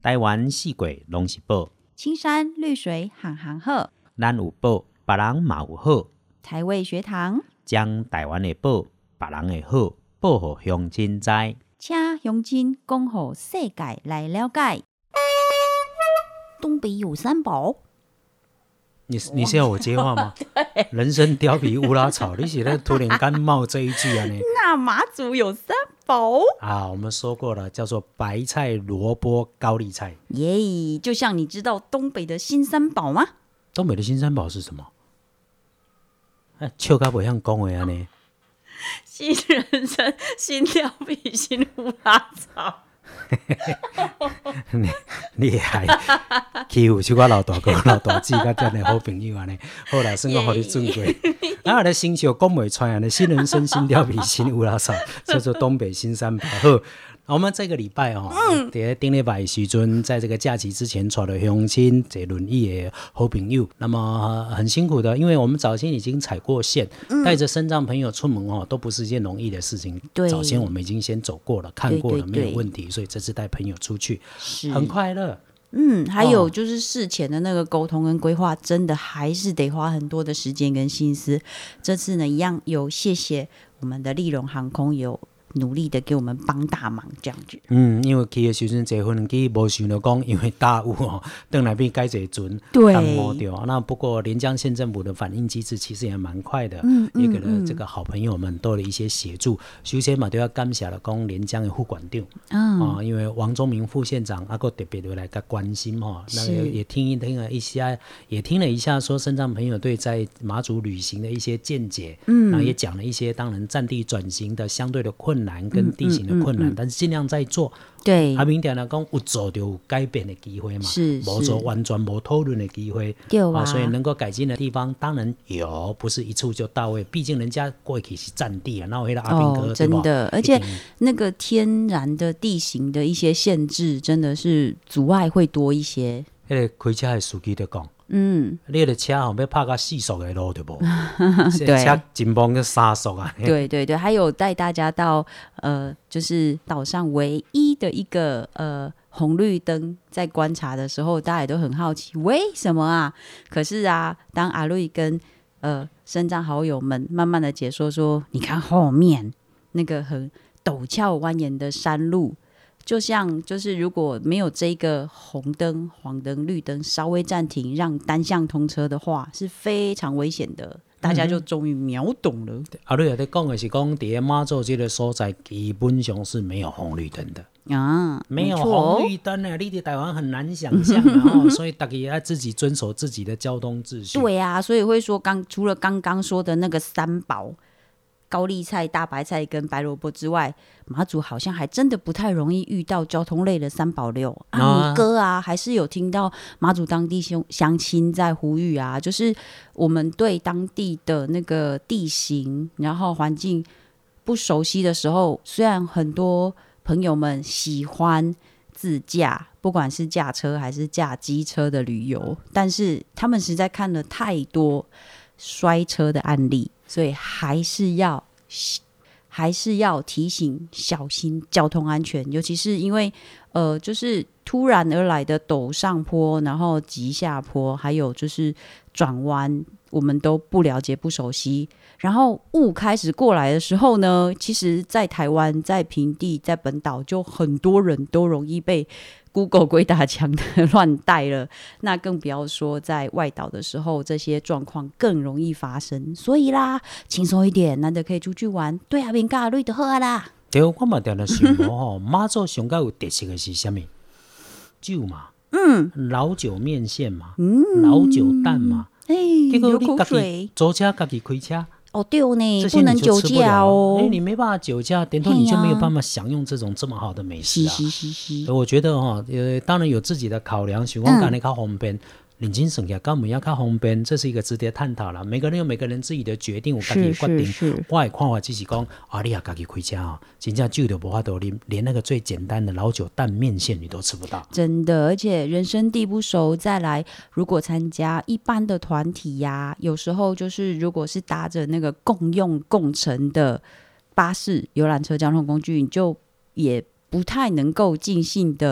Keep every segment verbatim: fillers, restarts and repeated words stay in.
台湾四季拢是宝， 青山绿水行行好， 咱有宝，别人嘛有好。 台味学堂将台湾的宝，别人的好，报互乡亲知。 请乡亲讲互世界来了解。东北有三宝。 你你是要我接话吗？人参、貂皮、乌拉草，你写的突然干冒这一句啊？你那马祖有三宝啊，我们说过了，叫做白菜、萝卜、高丽菜。 耶，就像你知道东北的新三宝吗？ 东北的新三宝是什么？啊，笑到不像讲的啊呢。 新人参、新貂皮、新乌拉草。你厉害，欺负像我老大哥、老大姊甲这样的好朋友安尼。好啦，算我互你准过。然后咧新秀讲袂出来呢，新人参、新貂皮、新乌拉草，叫做东北新三宝。好。我们这个礼拜哦，嗯，在顶礼拜的时阵，在这个假期之前，带了乡亲坐轮椅的好朋友，那么、呃、很辛苦的，因为我们早先已经踩过线，嗯、带着身障朋友出门哦，都不是一件容易的事情。 对， 早先我们已经先走过了，看过了， 对对对， 没有问题，所以这次带朋友出去，很快乐。 嗯，还有就是事前的那个沟通跟规划，真的还是得花很多的时间跟心思。这次呢，一样有谢谢我们的立荣航空有努力的给我们帮大忙，这样子。 嗯，因为去的时阵坐飞机无想到讲，因为大雾哦，等来变改一船， 对， 耽误掉。那不过连江县政府的反应机制其实也蛮快的，嗯嗯、也给了这个好朋友们多了一些协助。首先嘛，都要感谢了讲连江的副馆长，嗯、啊，因为王宗明副县长阿个特别的来个关心哈，那个也听一听了一下，也听了一下说身障朋友对在马祖旅行的一些见解，嗯，然后也讲了一些当然战地转型的相对的困难。难跟地形的困难，嗯嗯嗯、但是尽量在做。 对， 啊，明天来讲有做就有改变的机会嘛， 是， 没做完全没讨论的机会， 有啊， 所以能够改进的地方当然有，不是一处就到位。毕竟人家过去是战地啊，那我那个阿兵哥、 哦、真的，而且那个天然的地形的一些限制，真的是阻碍会多一些。 那个开车的司机就讲。 嗯， 你的车吼要拍到四速的路对不？对，车真忙个三速啊。 对对对，还有带大家到呃，就是岛上唯一的一个呃红绿灯，在观察的时候，大家也都很好奇为什么啊？可是啊，当阿瑞跟呃身障好友们慢慢的解说说，你看后面那个很陡峭蜿蜒的山路。就像就是如果没有这个红灯、黄灯、绿灯稍微暂停，让单向通车的话，是非常危险的。大家就终于秒懂了。嗯、 阿瑞在讲的是讲，在马祖这个所在基本上是没有红绿灯的啊， 没有红绿灯啊！你在台湾很难想象啊，所以大家要自己遵守自己的交通秩序。 对啊，所以会说刚除了刚刚说的那个三宝。高丽菜、大白菜跟白萝卜之外，马祖好像还真的不太容易遇到交通类的三宝六啊。你哥啊，还是有听到马祖当地乡亲在呼吁啊，就是我们对当地的那个地形，然后环境不熟悉的时候，虽然很多朋友们喜欢自驾，不管是驾车还是驾机车的旅游，但是他们实在看了太多摔车的案例。所以还是要还是要提醒小心交通安全，尤其是因为呃，就是突然而来的陡上坡，然后急下坡，还有就是转弯，我们都不了解、不熟悉。然后雾开始过来的时候呢，其实在台湾、在平地、在本岛，就很多人都容易被Google 鬼打墙的乱带了，那更不要说在外岛的时候，这些状况更容易发生。所以啦，轻松一点，难得可以出去玩，对阿明甲阿瑞就好啦。 对，我嘛定定想无吼，马祖上较有特色的是什么？酒嘛，嗯，老酒面线嘛，嗯，老酒蛋嘛， 哎， 结果你家己租车，家己开车。 哦，对呢， 不能酒驾哦。 哎，你没办法酒驾，等于你就没有办法享用这种这么好的美食啊。 是是是是。 我觉得哈、哦，呃，当然有自己的考量，想讲干那较方便，认真算起来，跟我们要较方便，这是一个值得探讨了。每个人有每个人自己的决定，有自己的决定。 是是是。 我的看法只是讲，啊，你也自己开车啊，真正酒都无法度啉，连那个最简单的老酒蛋面线你都吃不到。 真的，而且人生地不熟，再来如果参加一般的团体呀、啊，有时候就是如果是搭着那个共用共乘的巴士、游览车交通工具，你就也不太能够尽兴的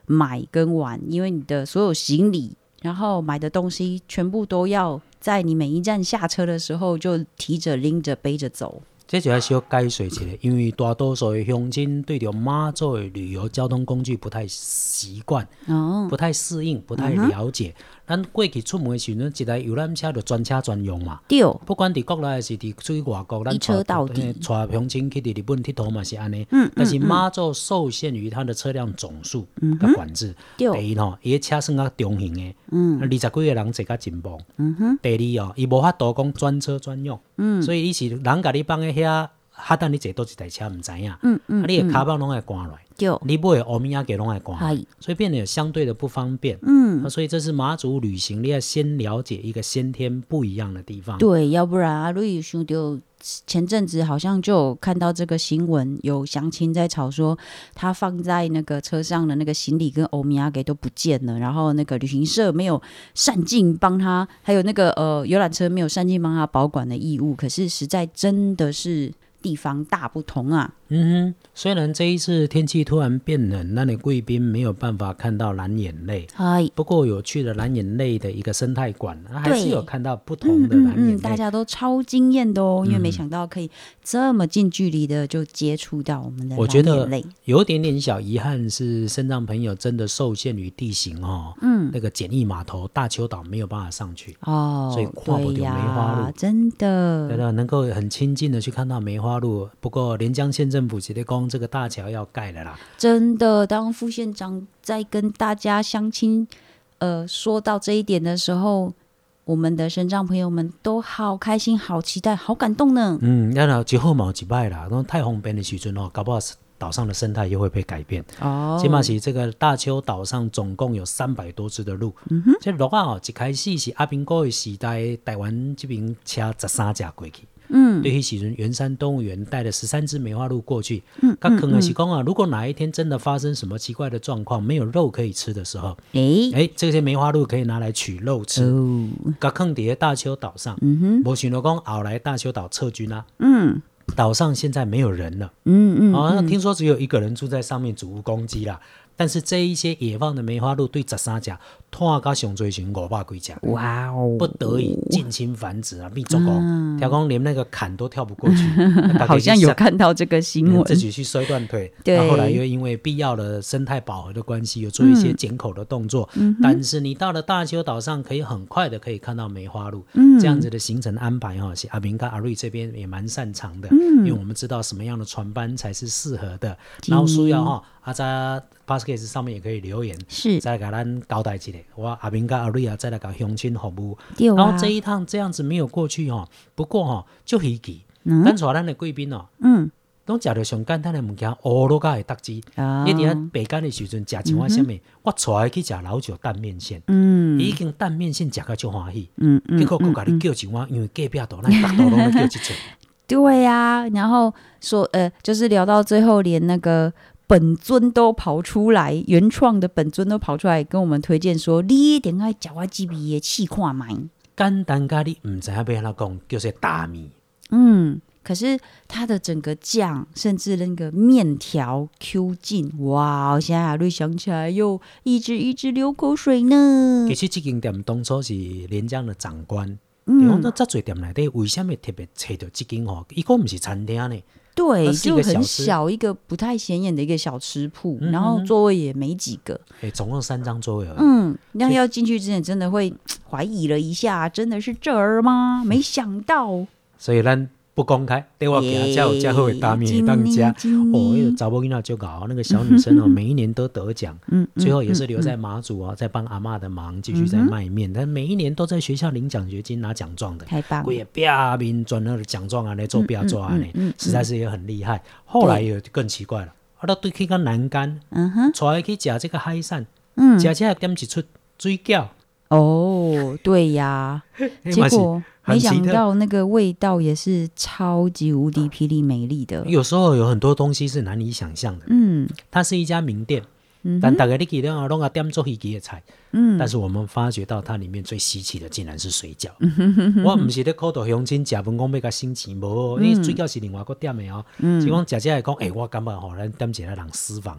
买跟玩，因为你的所有行李然后买的东西全部都要在你每一站下车的时候就提着拎着背着走。 这就要需要解说一下，因为大多数的乡亲对着马祖的旅游交通工具不太习惯、哦、不太适应，不太了解、嗯、咱过去出门的时候一台游览车就专车专用嘛， 对， 不管在国内还是在出去外国，咱一车到底， 带乡亲去日本佚佗嘛是安尼、嗯、但是马祖受限于它的车辆总数跟管制、嗯、第一吼，伊的车算较中型的，嗯，二十几个人坐较真忙、嗯、哼，第二哦，伊无法度讲专车专用，嗯，所以伊是人甲你放在遐哈等你坐倒一台车唔知影，嗯嗯，啊、你的卡包拢会关落，你买的欧米亚给拢会关，所以变得有相对的不方便，嗯、啊，所以这是马祖旅行，你要先了解一个先天不一样的地方， 对，要不然啊，如果想到前阵子好像就有看到这个新闻，有乡亲在吵说他放在那个车上的那个行李跟欧米亚给都不见了，然后那个旅行社没有善尽帮他，还有那个呃游览车没有善尽帮他保管的义务，可是实在真的是地方大不同啊。 嗯哼，虽然这一次天气突然变冷，那你贵宾没有办法看到蓝眼泪，不过有趣的蓝眼泪的一个生态馆，还是有看到不同的蓝眼泪、嗯嗯嗯、 大家都超惊艳的哦，因为没想到可以这么近距离的就接触到我们的蓝眼泪。 我觉得有点点小遗憾是身障朋友真的受限于地形哦，嗯，那个简易码头大丘岛没有办法上去哦，所以跨不了梅花鹿， 真的， 对的，能够很亲近的去看到梅花鹿。不过连江县政府直接说这个大桥要盖了啦， 真的，当副县长在跟大家乡亲呃说到这一点的时候，我们的身障朋友们都好开心好期待好感动呢。 嗯，然后之后嘛有一摆啦，太方便的时候搞不好岛上的生态又会被改变哦。起码是这个大丘岛上总共有三百多只的鹿，嗯、这鹿啊、哦、一开始是阿兵哥的时代，台湾这边车十三架过去。嗯，对，那时候圆山动物园带了十三只梅花鹿过去，嗯，他可能是说啊，如果哪一天真的发生什么奇怪的状况，没有肉可以吃的时候，哎、欸，这些梅花鹿可以拿来取肉吃，他放在大丘岛上，嗯哼，没想到说后来大丘岛撤军啊，嗯，岛上现在没有人了，嗯嗯，啊，听说只有一个人住在上面，主无公鸡啦。但是这一些野放的梅花鹿对十三只拖到上最群五百几只，哇哦，不得已近亲繁殖啊，密宗公，条公连那个坎都跳不过去， 好像有看到这个新闻， 嗯、自己去摔断腿。对，后来又因为必要的生态保和的关系，有做一些捡口的动作。嗯、但是你到了大丘岛上，可以很快的可以看到梅花鹿，嗯、这样子的行程安排哈，是阿明跟阿瑞这边也蛮擅长的，嗯、因为我们知道什么样的船班才是适合的，然后需要哈。啊，在 Podcast 上面也可以留言，是再来给咱交代一下，我阿明跟阿瑞啊，再来给乡亲服务。啊、然后这一趟这样子没有过去哦，不过哦，就稀奇，咱带咱的贵宾哦，嗯，拢食到上简单的物件，乌鹿甲的特质。啊、你伫遐白干的时阵食像我什么？嗯、我带去食老酒蛋面线，嗯，已经蛋面线食到足欢喜，嗯嗯，结果佮甲你叫一碗，因为隔壁岛咱北岛拢在叫一阵。 对呀、啊，然后说呃，就是聊到最后，连那个。本尊都跑出来，原创的本尊都跑出来跟我们推荐说，你一定要吃我这边的试看卖。 简单咖你唔知道要怎么讲，就是大米。 嗯，可是它的整个酱，甚至那个面条 Q 劲，哇！现在阿瑞想起来又一直一直流口水呢。 其实这间店当初是连江的长官，嗯，讲到这多店内底，为什么特别找到这间吼？伊个不是餐厅呢？ 对，就很小一个不太显眼的一个小吃铺，嗯、然后座位也没几个， 欸、总共三张座位而已。 嗯，那要进去之前真的会怀疑了一下，真的是这儿吗？没想到， 所以咱不公开，对我给他才有这好的大面当家。哦，那个查某囡仔就搞那个小女生哦，每一年都得奖，嗯，最后也是留在马祖啊，在帮阿嬷的忙，继续在卖面。但每一年都在学校领奖学金、拿奖状的， 太棒了！ 规个壁面转那个奖状啊，来做壁纸啊，实在是也很厉害。后来也更奇怪了，啊，到对去个南竿，嗯哼，带去吃这个海产，嗯，吃起来点一出水饺。 哦，对呀，结果。没想到那个味道也是超级无敌霹雳美丽的。 有时候有很多东西是难以想象的。嗯，它是一家名店，嗯、但大家你记得啊，弄个点做稀奇的菜。嗯，但是我们发觉到它里面最稀奇的竟然是水饺。嗯、我不是在口头乡亲吃饭讲要甲新奇无，因为水饺是另外一个点的哦。嗯，是讲姐姐来讲，哎、欸，我感觉吼，咱点一个人私房诶。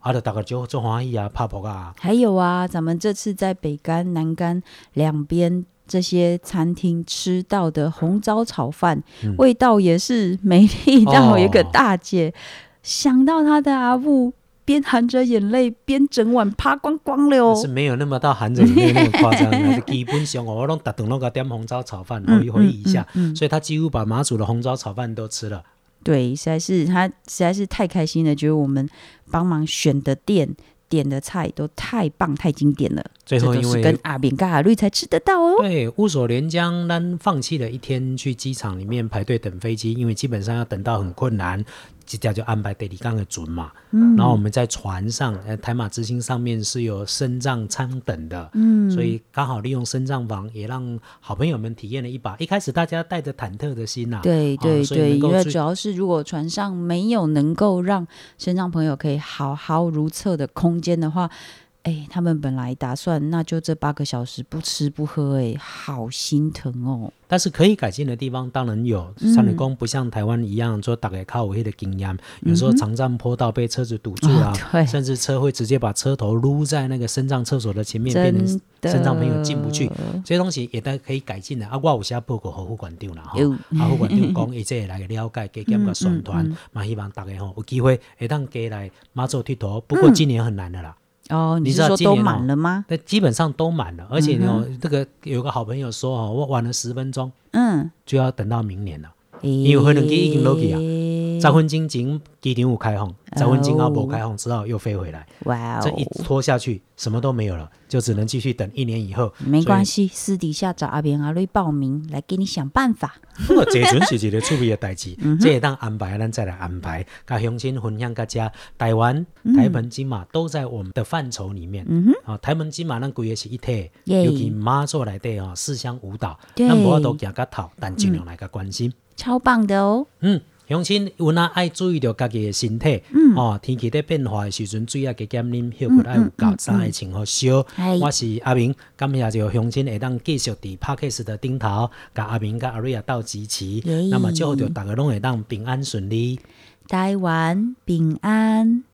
啊，就大家就做欢喜啊，拍扑啊。 还有啊，咱们这次在北竿、南竿两边这些餐厅吃到的红糟炒饭，嗯、味道也是美丽到有个大姐、哦、想到她的阿布。边含着眼泪边整碗趴光光了哦， 是没有那么到含着眼泪那么夸张的基本上我都每顿都给点红糟炒饭回忆回忆一下、嗯嗯嗯、所以他几乎把马祖的红糟炒饭都吃了。 对，实在是他实在是太开心了，觉得我们帮忙选的店点的菜都太棒太经典了， 最后因为这都是跟阿扁跟阿绿才吃得到哦。 对，乌索连江咱放弃了一天去机场里面排队等飞机，因为基本上要等到很困难，这家就安排第二天的船嘛、嗯、然后我们在船上台马之星上面是有身障舱等的、嗯、所以刚好利用身障房也让好朋友们体验了一把。一开始大家带着忐忑的心啊， 对对对、哦、因为主要是如果船上没有能够让身障朋友可以好好如厕的空间的话，哎，他们本来打算那就这八个小时不吃不喝，哎，好心疼哦。 但是可以改进的地方当然有，像你说不像台湾一样说大概靠有那个经验、嗯、有时候长站坡道被车子堵住啦、 哦、 甚至车会直接把车头撸在那个身障厕所的前面，变成身障朋友进不去，这些东西也都可以改进的啊。我有写报告给副馆长啦，啊副馆长讲伊这来了解加减个宣传嘛、嗯嗯、希望大家吼有机会会当加来马祖佚佗，不过今年很难的啦、 嗯、哦，你是说都满了吗？ 那基本上都满了，而且呢、嗯，这个有个好朋友说哦，我晚了十分钟，嗯，就要等到明年了，欸、因为飞机已经落去啊，十分钟前机场有开放，十分钟后没开放，之后又飞回来，哇、哦，这一拖下去什么都没有了，就只能继续等一年以后。 没关系，私底下找阿扁阿瑞报名来给你想办法。 不过这阵是一个趣味的代志，这会当安排，咱再来安排，跟乡亲分享大家。台湾、台澎金马都在我们的范畴里面。嗯啊、台澎金马咱规个是一体，尤其马祖内底哈四乡舞蹈，咱无法度行到头，但尽量来个关心、嗯， 超棒的哦。 嗯。乡亲有哪爱注意到家己的身体、嗯哦、天气在变化的时阵，水啊加减啉，休困爱有够，衫爱穿好烧。我是阿明，感谢这个乡亲会当继续伫 Podcast 的顶头，甲阿明甲阿瑞亚斗支持。那么祝福大家拢会当平安顺利， 台湾平安。